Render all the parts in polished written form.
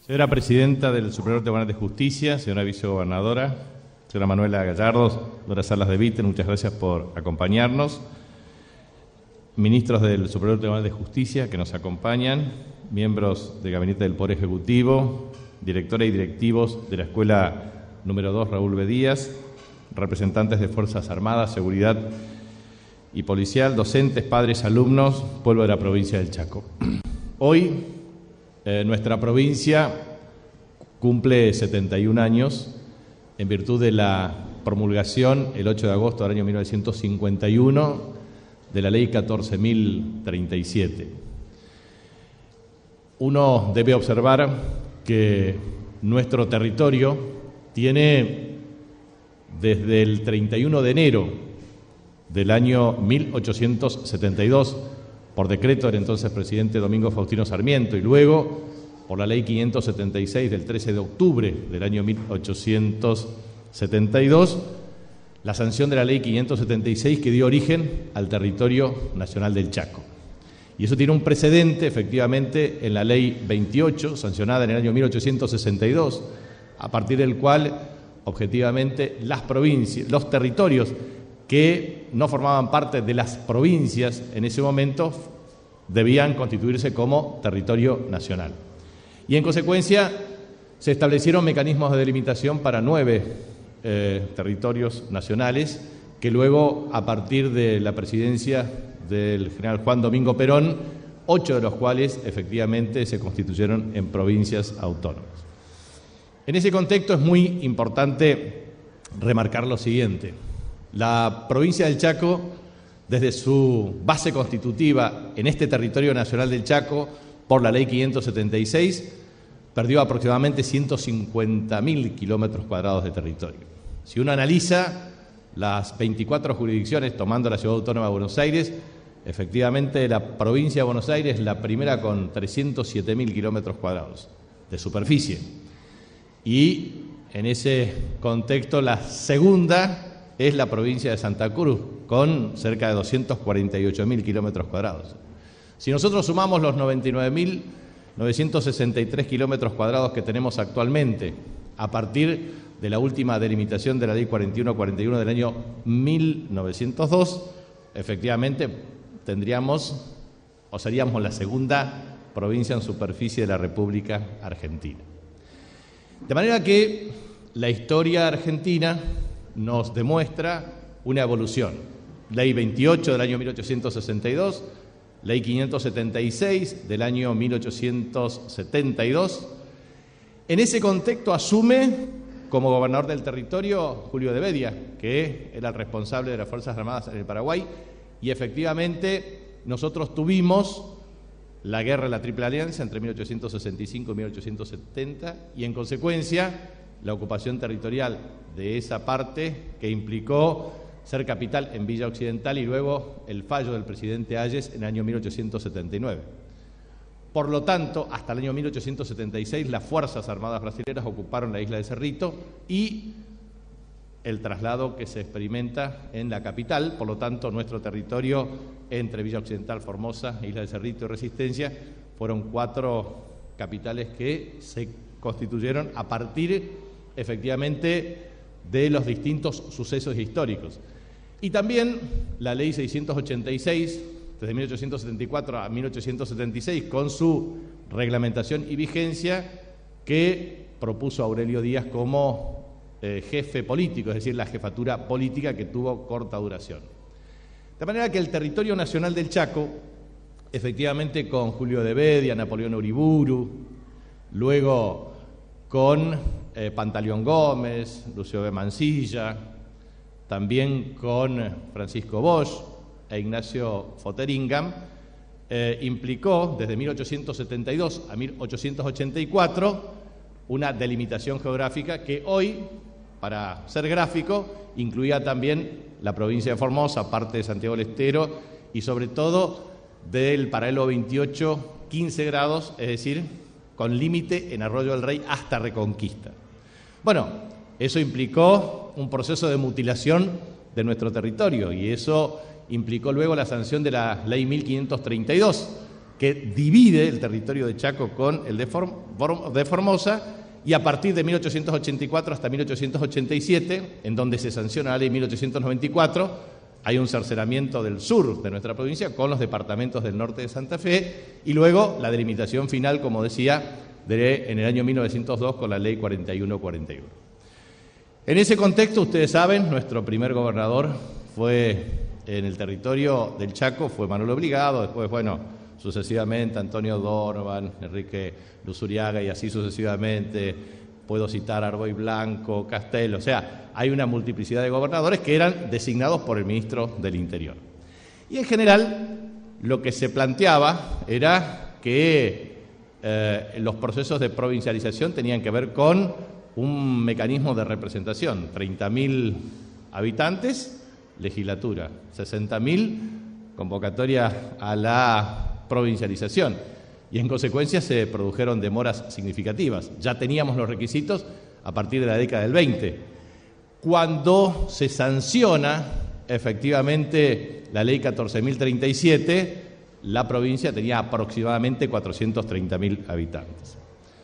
Señora Presidenta del Superior Tribunal de Justicia, señora Vicegobernadora, señora Manuela Gallardo, doctora Salas de Vite, muchas gracias por acompañarnos. Ministros del Superior Tribunal de Justicia que nos acompañan, miembros del Gabinete del Poder Ejecutivo, directora y directivos de la Escuela número 2 Raúl B. Díaz, representantes de Fuerzas Armadas, Seguridad y Policial, docentes, padres, alumnos, pueblo de la provincia del Chaco. Hoy nuestra provincia cumple 71 años en virtud de la promulgación el 8 de agosto del año 1951 de la Ley 14.037. Uno debe observar que nuestro territorio tiene desde el 31 de enero del año 1872, por decreto del entonces presidente Domingo Faustino Sarmiento, y luego por la Ley 576 del 13 de octubre del año 1872, la sanción de la Ley 576 que dio origen al territorio nacional del Chaco. Y eso tiene un precedente, efectivamente, en la Ley 28, sancionada en el año 1862, a partir del cual, objetivamente, las provincias, los territorios que no formaban parte de las provincias en ese momento debían constituirse como territorio nacional. Y en consecuencia se establecieron mecanismos de delimitación para 9 territorios nacionales que luego, a partir de la presidencia del general Juan Domingo Perón, 8 de los cuales efectivamente se constituyeron en provincias autónomas. En ese contexto es muy importante remarcar lo siguiente. La provincia del Chaco, desde su base constitutiva en este territorio nacional del Chaco, por la Ley 576, perdió aproximadamente 150.000 kilómetros cuadrados de territorio. Si uno analiza las 24 jurisdicciones, tomando la Ciudad Autónoma de Buenos Aires, efectivamente la provincia de Buenos Aires es la primera con 307.000 kilómetros cuadrados de superficie. Y en ese contexto la segunda es la provincia de Santa Cruz, con cerca de 248.000 kilómetros cuadrados. Si nosotros sumamos los 99.963 kilómetros cuadrados que tenemos actualmente, a partir de la última delimitación de la Ley 4141 del año 1902, efectivamente tendríamos o seríamos la segunda provincia en superficie de la República Argentina. De manera que la historia argentina nos demuestra una evolución. Ley 28 del año 1862, Ley 576 del año 1872. En ese contexto asume como gobernador del territorio Julio de Bedia, que era el responsable de las Fuerzas Armadas en el Paraguay, y efectivamente nosotros tuvimos la guerra de la Triple Alianza entre 1865 y 1870, y en consecuencia la ocupación territorial de esa parte que implicó ser capital en Villa Occidental y luego el fallo del presidente Hayes en el año 1879. Por lo tanto, hasta el año 1876 las Fuerzas Armadas brasileñas ocuparon la isla de Cerrito y el traslado que se experimenta en la capital. Por lo tanto, nuestro territorio entre Villa Occidental, Formosa, Isla de Cerrito y Resistencia fueron 4 capitales que se constituyeron a partir efectivamente de los distintos sucesos históricos. Y también la Ley 686, desde 1874 a 1876, con su reglamentación y vigencia, que propuso Aurelio Díaz como jefe político, es decir, la jefatura política que tuvo corta duración. De manera que el territorio nacional del Chaco, efectivamente con Julio de Bedia, Napoleón Uriburu, luego con Pantaleón Gómez, Lucio B. Mansilla, también con Francisco Bosch e Ignacio Fotheringam, implicó desde 1872 a 1884 una delimitación geográfica que hoy, para ser gráfico, incluía también la provincia de Formosa, parte de Santiago del Estero y sobre todo del paralelo 28, 15 grados, es decir, con límite en Arroyo del Rey hasta Reconquista. Bueno, eso implicó un proceso de mutilación de nuestro territorio y eso implicó luego la sanción de la Ley 1532, que divide el territorio de Chaco con el de Formosa, y a partir de 1884 hasta 1887, en donde se sanciona la ley 1894, hay un cercenamiento del sur de nuestra provincia con los departamentos del norte de Santa Fe, y luego la delimitación final, como decía, en el año 1902 con la ley 4141. En ese contexto, ustedes saben, nuestro primer gobernador fue en el territorio del Chaco, fue Manuel Obligado, después, bueno, sucesivamente Antonio Donovan, Enrique Luzuriaga y así sucesivamente. Puedo citar a Arboy Blanco, Castell, o sea, hay una multiplicidad de gobernadores que eran designados por el ministro del Interior. Y en general lo que se planteaba era que los procesos de provincialización tenían que ver con un mecanismo de representación, 30.000 habitantes, legislatura, 60.000 convocatoria a la provincialización, y en consecuencia se produjeron demoras significativas. Ya teníamos los requisitos a partir de la década del 20. Cuando se sanciona efectivamente la ley 14.037, la provincia tenía aproximadamente 430.000 habitantes.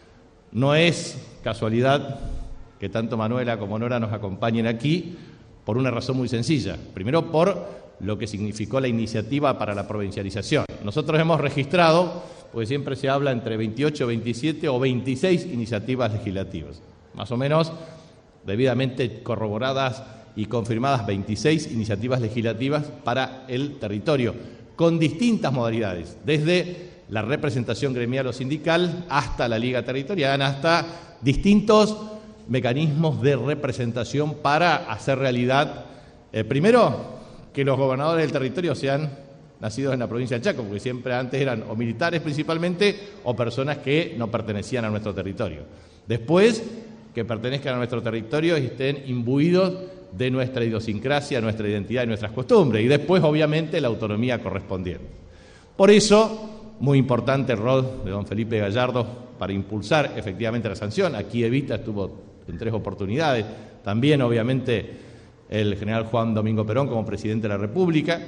No es casualidad que tanto Manuela como Nora nos acompañen aquí por una razón muy sencilla. Primero, por lo que significó la iniciativa para la provincialización. Nosotros hemos registrado, pues siempre se habla entre 28, 27 o 26 iniciativas legislativas, más o menos debidamente corroboradas y confirmadas 26 iniciativas legislativas para el territorio, con distintas modalidades, desde la representación gremial o sindical hasta la liga territorial, hasta distintos mecanismos de representación para hacer realidad, primero, que los gobernadores del territorio sean nacidos en la provincia del Chaco, porque siempre antes eran o militares principalmente o personas que no pertenecían a nuestro territorio. Después, que pertenezcan a nuestro territorio y estén imbuidos de nuestra idiosincrasia, nuestra identidad y nuestras costumbres. Y después, obviamente, la autonomía correspondiente. Por eso, muy importante el rol de don Felipe Gallardo para impulsar efectivamente la sanción. Aquí Evita estuvo en 3 oportunidades. También, obviamente, el general Juan Domingo Perón como presidente de la República.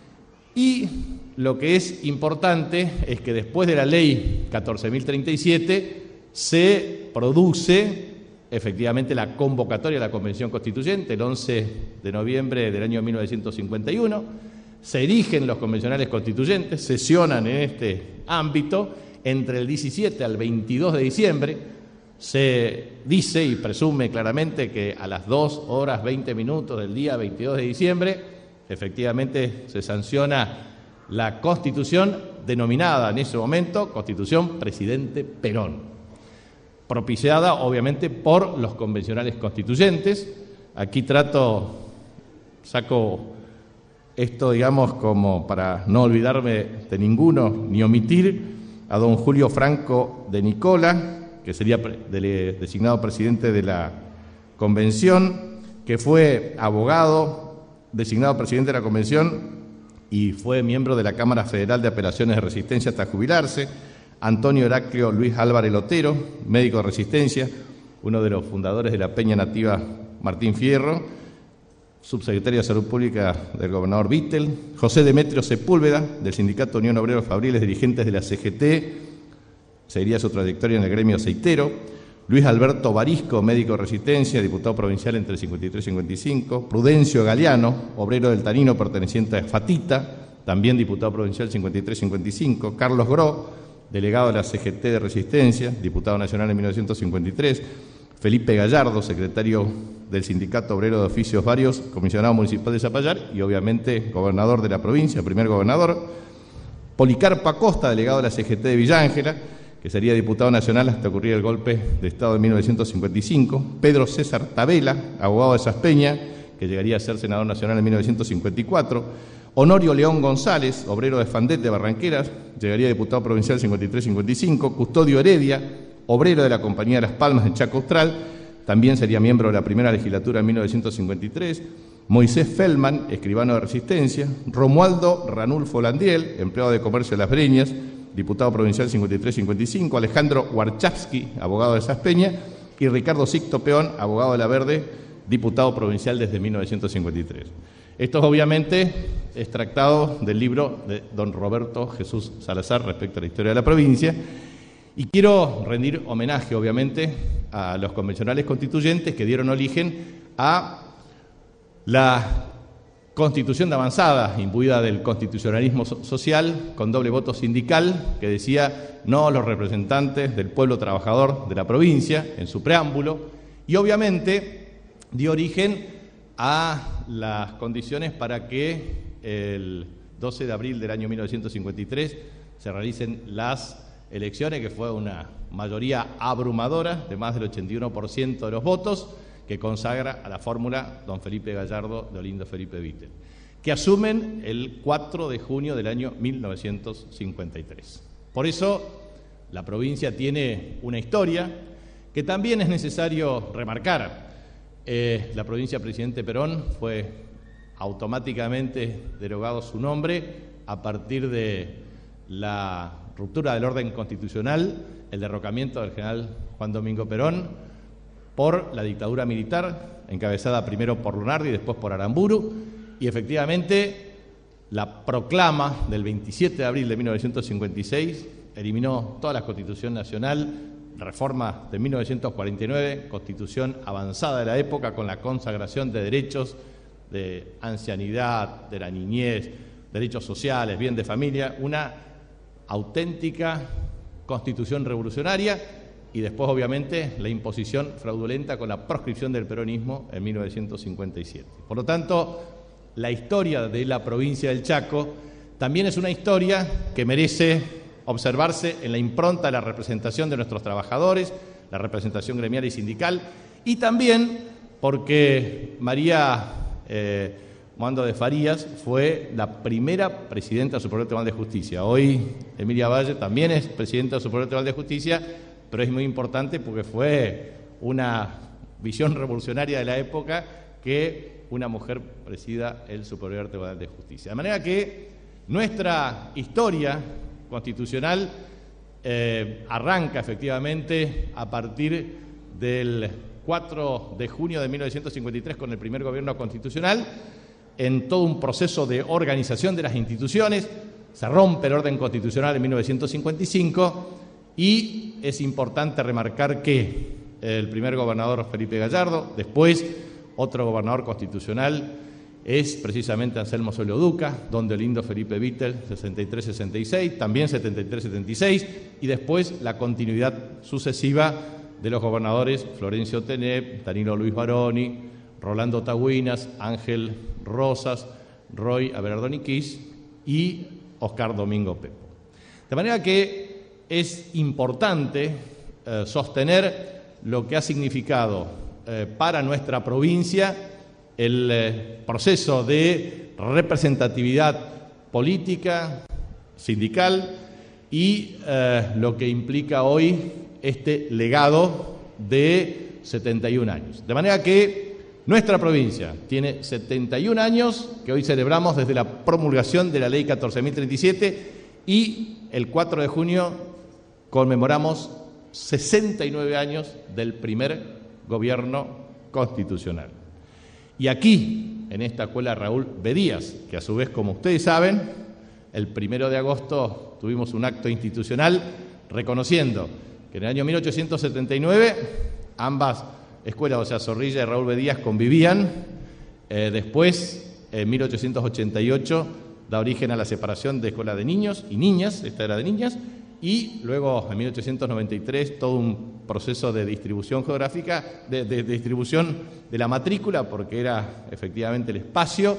Y lo que es importante es que después de la ley 14.037 se produce efectivamente la convocatoria de la Convención Constituyente el 11 de noviembre del año 1951. Se erigen los convencionales constituyentes, sesionan en este ámbito entre el 17 al 22 de diciembre. Se dice y presume claramente que a las 2 horas 20 minutos del día 22 de diciembre, efectivamente se sanciona la Constitución denominada en ese momento Constitución Presidente Perón, propiciada obviamente por los convencionales constituyentes. Aquí saco esto, digamos, como para no olvidarme de ninguno ni omitir a don Julio Franco de Nicola, que sería designado presidente de la Convención, que fue abogado, designado presidente de la Convención y fue miembro de la Cámara Federal de Apelaciones de Resistencia hasta jubilarse. Antonio Heraclio Luis Álvarez Lotero, médico de Resistencia, uno de los fundadores de la Peña Nativa Martín Fierro, subsecretario de Salud Pública del gobernador Vittel. José Demetrio Sepúlveda, del Sindicato Unión Obreros Fabriles, dirigentes de la CGT, seguiría su trayectoria en el gremio aceitero. Luis Alberto Barisco, médico de Resistencia, diputado provincial entre el 53 y 55. Prudencio Galeano, obrero del Tanino, perteneciente a Fatita, también diputado provincial 53-55. Carlos Gro, delegado de la CGT de Resistencia, diputado nacional en 1953. Felipe Gallardo, secretario del Sindicato Obrero de Oficios Varios, comisionado municipal de Zapallar y obviamente gobernador de la provincia, primer gobernador. Policarpo Acosta, delegado de la CGT de Villa Ángela, que sería diputado nacional hasta ocurrir el golpe de Estado de 1955. Pedro César Tabela, abogado de Saspeña, que llegaría a ser senador nacional en 1954. Honorio León González, obrero de Fandet de Barranqueras, llegaría a diputado provincial 53-55. Custodio Heredia, obrero de la Compañía de Las Palmas de Chaco Austral, también sería miembro de la primera legislatura en 1953. Moisés Feldman, escribano de Resistencia. Romualdo Ranulfo Landiel, empleado de Comercio de Las Breñas, diputado provincial 53-55. Alejandro Warchowski, abogado de Saspeña. Y Ricardo Sicto Peón, abogado de La Verde, diputado provincial desde 1953. Esto es obviamente extractado del libro de don Roberto Jesús Salazar respecto a la historia de la provincia, y quiero rendir homenaje obviamente a los convencionales constituyentes que dieron origen a la Constitución de avanzada, imbuida del constitucionalismo social, con doble voto sindical, que decía no a los representantes del pueblo trabajador de la provincia, en su preámbulo, y obviamente dio origen a las condiciones para que el 12 de abril del año 1953 se realicen las elecciones, que fue una mayoría abrumadora de más del 81% de los votos, que consagra a la fórmula don Felipe Gallardo de Olindo Felipe Vittel, que asumen el 4 de junio del año 1953. Por eso la provincia tiene una historia que también es necesario remarcar. La provincia Presidente Perón fue automáticamente derogado su nombre a partir de la ruptura del orden constitucional, el derrocamiento del general Juan Domingo Perón, por la dictadura militar, encabezada primero por Lunardi y después por Aramburu, y efectivamente la proclama del 27 de abril de 1956 eliminó toda la Constitución Nacional, reforma de 1949, Constitución avanzada de la época, con la consagración de derechos de ancianidad, de la niñez, derechos sociales, bien de familia, una auténtica Constitución revolucionaria, y después, obviamente, la imposición fraudulenta con la proscripción del peronismo en 1957. Por lo tanto, la historia de la provincia del Chaco también es una historia que merece observarse en la impronta de la representación de nuestros trabajadores, la representación gremial y sindical, y también porque María Moando de Farías fue la primera presidenta del Superior Tribunal de Justicia. Hoy Emilia Valle también es presidenta del Superior Tribunal de Justicia, pero es muy importante porque fue una visión revolucionaria de la época que una mujer presida el Superior Tribunal de Justicia. De manera que nuestra historia constitucional arranca efectivamente a partir del 4 de junio de 1953 con el primer gobierno constitucional, en todo un proceso de organización de las instituciones. Se rompe el orden constitucional en 1955 y es importante remarcar que el primer gobernador Felipe Gallardo, después otro gobernador constitucional es precisamente Anselmo Solio Duca, donde Olindo Felipe Vittel, 63-66, también 73-76, y después la continuidad sucesiva de los gobernadores Florencio Tenep, Danilo Luis Baroni, Rolando Tagüinas, Ángel Rosas, Roy Aberardoni Kiss y Oscar Domingo Pepo. De manera que es importante sostener lo que ha significado para nuestra provincia el proceso de representatividad política, sindical y lo que implica hoy este legado de 71 años. De manera que nuestra provincia tiene 71 años, que hoy celebramos desde la promulgación de la Ley 14.037, y el 4 de junio conmemoramos 69 años del primer gobierno constitucional. Y aquí, en esta escuela Raúl Bedías, que a su vez, como ustedes saben, el 1 de agosto tuvimos un acto institucional reconociendo que en el año 1879 ambas escuelas, o sea, Zorrilla y Raúl Bedías, convivían. Después, en 1888, da origen a la separación de escuela de niños y niñas, esta era de niñas, y luego en 1893 todo un proceso de distribución geográfica, de distribución de la matrícula, porque era efectivamente el espacio,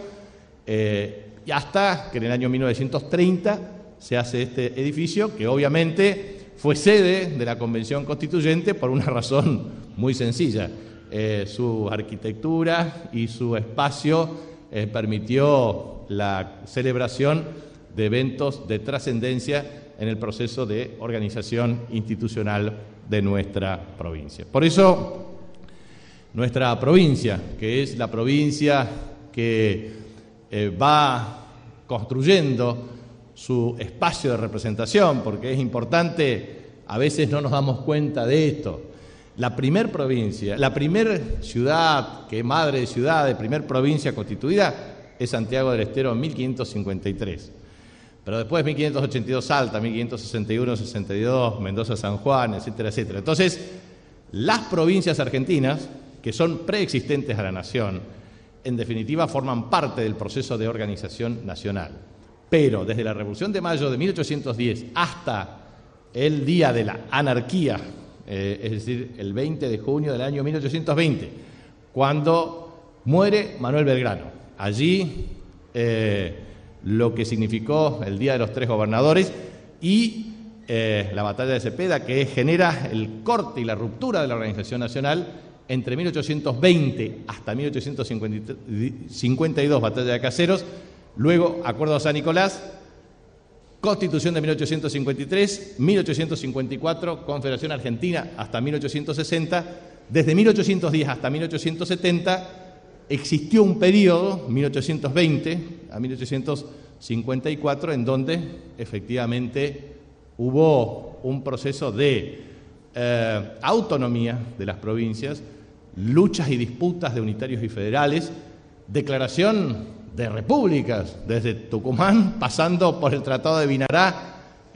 y hasta que en el año 1930 se hace este edificio, que obviamente fue sede de la Convención Constituyente por una razón muy sencilla. Su arquitectura y su espacio permitió la celebración de eventos de trascendencia en el proceso de organización institucional de nuestra provincia. Por eso, nuestra provincia, que es la provincia que va construyendo su espacio de representación, porque es importante, a veces no nos damos cuenta de esto. La primer provincia, la primer ciudad, que es madre de ciudad, de primer provincia constituida, es Santiago del Estero en 1553. Pero después 1582 Salta, 1561, 62, Mendoza, San Juan, etcétera, etcétera. Entonces, las provincias argentinas, que son preexistentes a la nación, en definitiva forman parte del proceso de organización nacional. Pero desde la Revolución de Mayo de 1810 hasta el día de la anarquía, es decir, el 20 de junio del año 1820, cuando muere Manuel Belgrano. Allí lo que significó el Día de los Tres Gobernadores y la batalla de Cepeda, que genera el corte y la ruptura de la organización nacional entre 1820 hasta 1852, batalla de Caseros, luego Acuerdo de San Nicolás, Constitución de 1853, 1854, Confederación Argentina hasta 1860, desde 1810 hasta 1870, existió un periodo, 1820 a 1854, en donde efectivamente hubo un proceso de autonomía de las provincias, luchas y disputas de unitarios y federales, declaración de repúblicas desde Tucumán, pasando por el Tratado de Vinará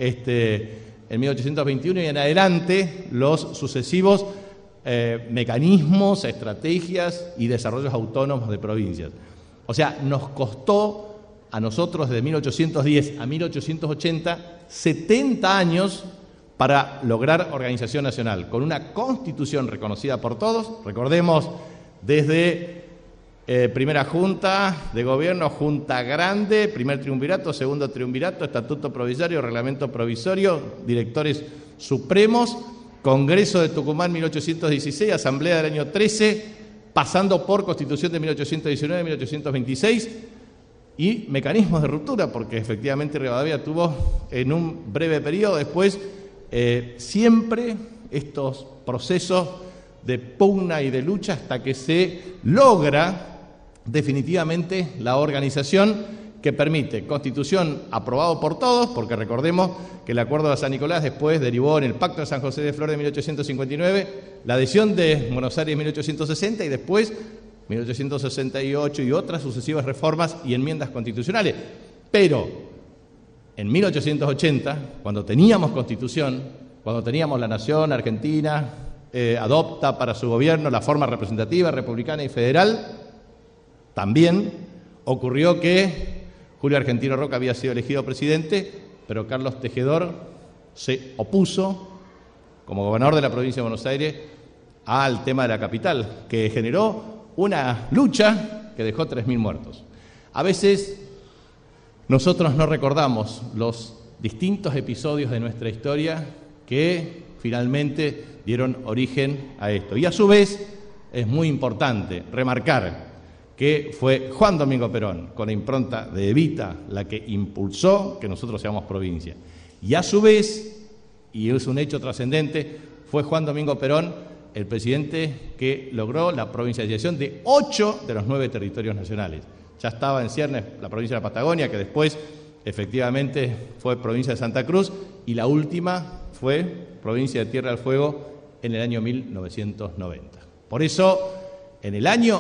en 1821 y en adelante los sucesivos mecanismos, estrategias y desarrollos autónomos de provincias. O sea, nos costó a nosotros desde 1810 a 1880 70 años para lograr organización nacional, con una constitución reconocida por todos. Recordemos, desde primera junta de gobierno, junta grande, primer triunvirato, segundo triunvirato, estatuto provisorio, reglamento provisorio, directores supremos, Congreso de Tucumán 1816, Asamblea del año 13, pasando por Constitución de 1819, 1826 y mecanismos de ruptura, porque efectivamente Rivadavia tuvo en un breve periodo después siempre estos procesos de pugna y de lucha hasta que se logra definitivamente la organización que permite Constitución aprobado por todos, porque recordemos que el Acuerdo de San Nicolás después derivó en el Pacto de San José de Flores de 1859, la adhesión de Buenos Aires en 1860 y después 1868 y otras sucesivas reformas y enmiendas constitucionales. Pero en 1880, cuando teníamos Constitución, cuando teníamos la nación argentina, adopta para su gobierno la forma representativa, republicana y federal, también ocurrió que Julio Argentino Roca había sido elegido presidente, pero Carlos Tejedor se opuso, como gobernador de la provincia de Buenos Aires, al tema de la capital, que generó una lucha que dejó 3.000 muertos. A veces nosotros no recordamos los distintos episodios de nuestra historia que finalmente dieron origen a esto. Y a su vez es muy importante remarcar que fue Juan Domingo Perón, con la impronta de Evita, la que impulsó que nosotros seamos provincia. Y a su vez, y es un hecho trascendente, fue Juan Domingo Perón el presidente que logró la provincialización de 8 de los 9 territorios nacionales. Ya estaba en ciernes la provincia de la Patagonia, que después efectivamente fue provincia de Santa Cruz, y la última fue provincia de Tierra del Fuego en el año 1990. Por eso, en el año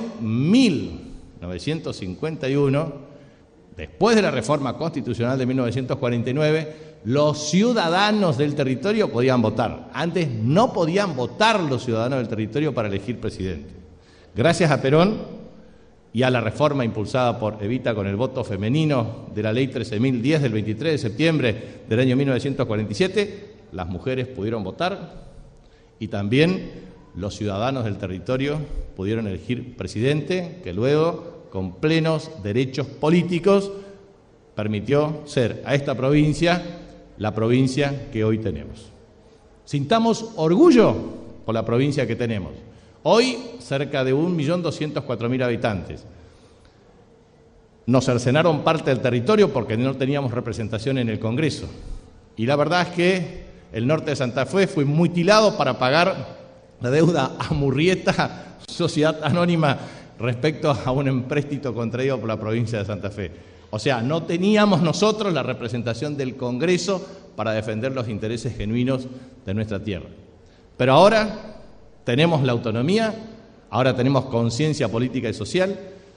1951, después de la reforma constitucional de 1949, los ciudadanos del territorio podían votar. Antes no podían votar los ciudadanos del territorio para elegir presidente. Gracias a Perón y a la reforma impulsada por Evita con el voto femenino de la Ley 13.010 del 23 de septiembre del año 1947, las mujeres pudieron votar y también los ciudadanos del territorio pudieron elegir presidente, que luego, con plenos derechos políticos, permitió ser a esta provincia la provincia que hoy tenemos. Sintamos orgullo por la provincia que tenemos. Hoy, cerca de 1.204.000 habitantes. Nos cercenaron parte del territorio porque no teníamos representación en el Congreso. Y la verdad es que el norte de Santa Fe fue mutilado para pagar la deuda a Murrieta, sociedad anónima, respecto a un empréstito contraído por la provincia de Santa Fe. O sea, no teníamos nosotros la representación del Congreso para defender los intereses genuinos de nuestra tierra. Pero ahora tenemos la autonomía, ahora tenemos conciencia política y social,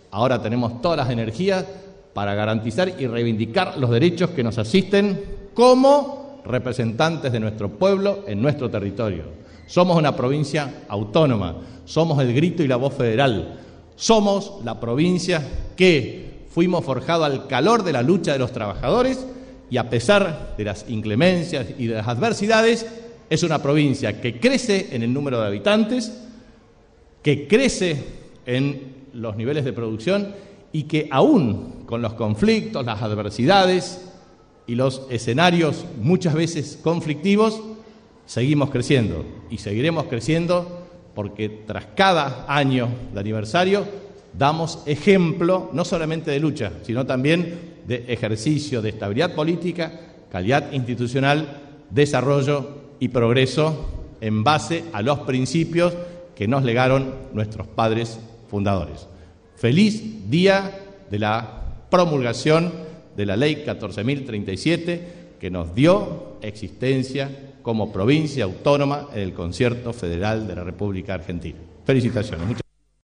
Ahora tenemos todas las energías para garantizar y reivindicar los derechos que nos asisten como representantes de nuestro pueblo en nuestro territorio. Somos una provincia autónoma, somos el grito y la voz federal, somos la provincia que fuimos forjados al calor de la lucha de los trabajadores y a pesar de las inclemencias y de las adversidades, es una provincia que crece en el número de habitantes, que crece en los niveles de producción y que aún con los conflictos, las adversidades y los escenarios muchas veces conflictivos, seguimos creciendo y seguiremos creciendo porque tras cada año de aniversario damos ejemplo no solamente de lucha, sino también de ejercicio de estabilidad política, calidad institucional, desarrollo y progreso en base a los principios que nos legaron nuestros padres fundadores. Feliz día de la promulgación de la Ley 14.037 que nos dio existencia como provincia autónoma en el concierto federal de la República Argentina. Felicitaciones.